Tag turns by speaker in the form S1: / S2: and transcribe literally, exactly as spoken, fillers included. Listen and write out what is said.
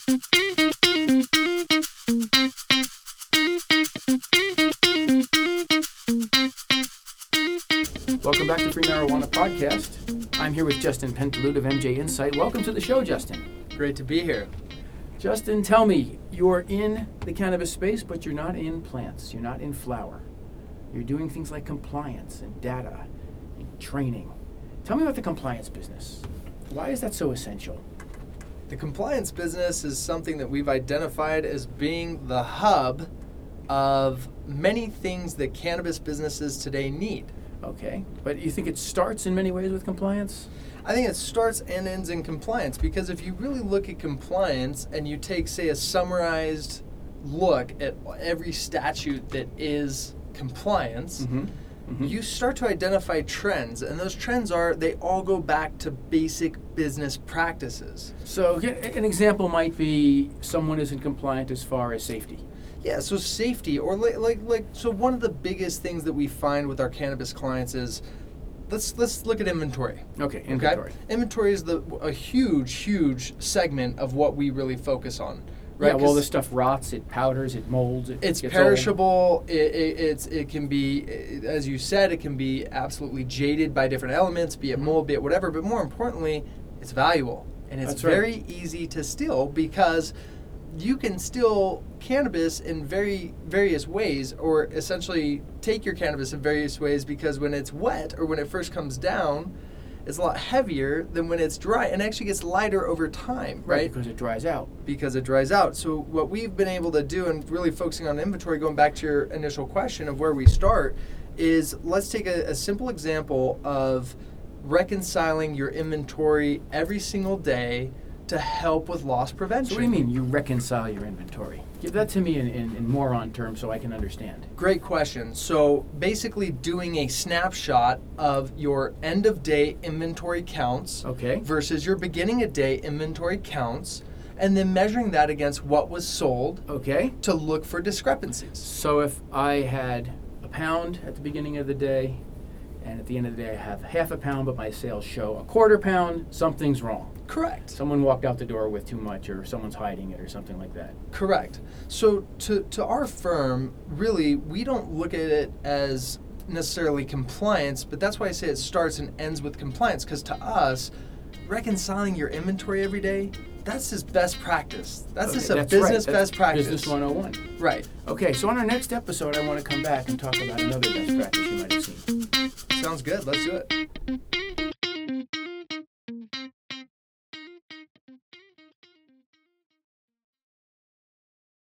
S1: Welcome back to Free Marijuana Podcast. I'm here with Justin Pentelut of M J Insight. Welcome to the show, Justin.
S2: Great to be here.
S1: Justin, tell me, you're in the cannabis space, but you're not in plants. You're not in flower. You're doing things like compliance and data and training. Tell me about the compliance business. Why is that so essential?
S2: The compliance business is something that we've identified as being the hub of many things that cannabis businesses today need.
S1: Okay, but you think it starts in many ways with compliance?
S2: I think it starts and ends in compliance, because if you really look at compliance and you take, say, a summarized look at every statute that is compliance,
S1: Mm-hmm. Mm-hmm.
S2: you start to identify trends, and those trends are, they all go back to basic business practices.
S1: So an example might be someone isn't compliant as far as safety.
S2: Yeah, so safety, or like, like, like, so one of the biggest things that we find with our cannabis clients is, let's let's look at inventory.
S1: Okay, inventory.
S2: Okay? Inventory is the a huge, huge segment of what we really focus on, right?
S1: Yeah, well, this stuff rots, it powders, it molds, it
S2: It's
S1: gets
S2: perishable. It, it it's it can be, as you said, it can be absolutely jaded by different elements, be it mold, be it whatever. But more importantly, it's valuable, and it's
S1: That's right.
S2: very easy to steal, because you can steal cannabis in very various ways, or essentially take your cannabis in various ways, because when it's wet or when it first comes down, it's a lot heavier than when it's dry, and actually gets lighter over time, right?
S1: Right, because it dries out.
S2: Because it dries out. So what we've been able to do, and really focusing on inventory, going back to your initial question of where we start, is let's take a, a simple example of reconciling your inventory every single day to help with loss prevention.
S1: So what do you mean you reconcile your inventory? Give that to me in, in, in moron terms so I can understand.
S2: Great question. So basically doing a snapshot of your end of day inventory counts
S1: Okay.
S2: versus your beginning of day inventory counts, and then measuring that against what was sold
S1: Okay.
S2: to look for discrepancies.
S1: So if I had a pound at the beginning of the day, and at the end of the day I have half a pound, but my sales show a quarter pound, something's wrong.
S2: Correct.
S1: Someone walked out the door with too much, or someone's hiding it, or something like that.
S2: Correct. So to, to our firm, really, we don't look at it as necessarily compliance, but that's why I say it starts and ends with compliance, because to us, reconciling your inventory every day, that's just best practice. That's
S1: Okay,
S2: just a
S1: that's
S2: business
S1: right. That's
S2: best practice.
S1: Business one oh one.
S2: Right.
S1: Okay, so on our next episode, I want to come back and talk about another best practice you might have seen.
S2: Sounds good. Let's do it.